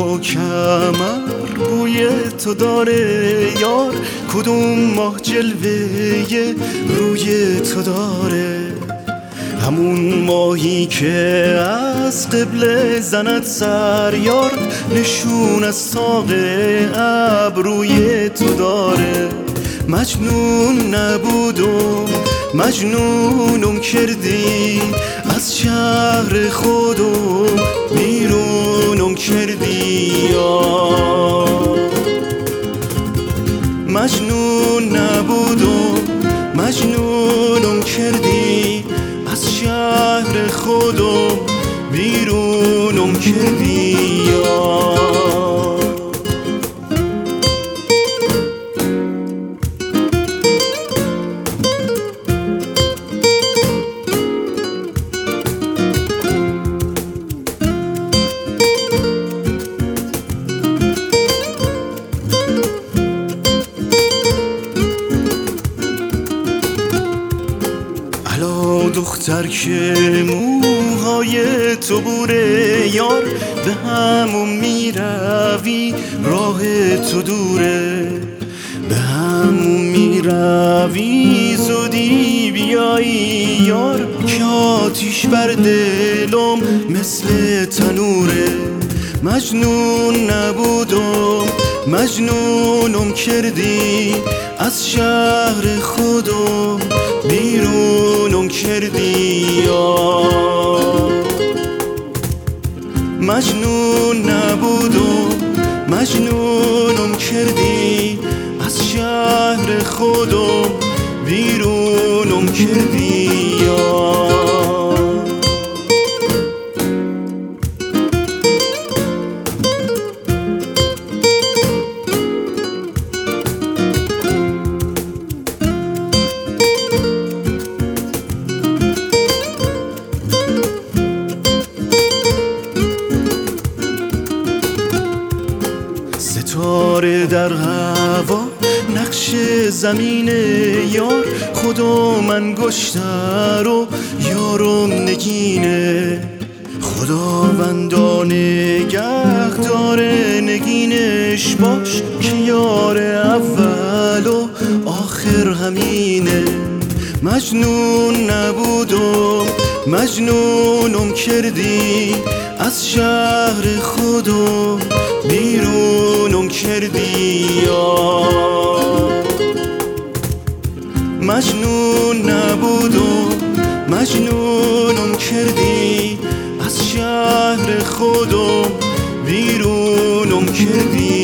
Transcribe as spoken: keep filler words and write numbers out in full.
و کمر بوی تو داره یار، کدوم ماه جلوه روی تو داره، همون ماهی که از قبله زند سر یار، نشون از ساق ابروی تو داره. مجنون نبودم مجنونم کردی، از شهر خودم بیرونم کردی یار. مجنون نبودم مجنونم کردی، از شهر خودم بیرونم کردی یار. دختر که موهای تو بوره یار، به همون میروی راه تو دوره، به همون میروی زودی بیایی یار، که آتیش بر دلم مثل تنوره. مجنون نبودم مجنونم کردی، از شهر خودم بیرونم کردی یار. مجنون نبودم مجنونم کردی، از شهر خودم بیرونم کردی یار. ستاره در هوا نقش زمین یار، خدا من گشتر و یارم نگینه، خداوندا نگه داره نگینش باش، که یار اول و آخر همینه. مجنون نبودم مجنونم کردی، از شهر خودم بیرونم کردی یار. مجنون نبودم مجنونم کردی، از شهر خودم بیرونم کردی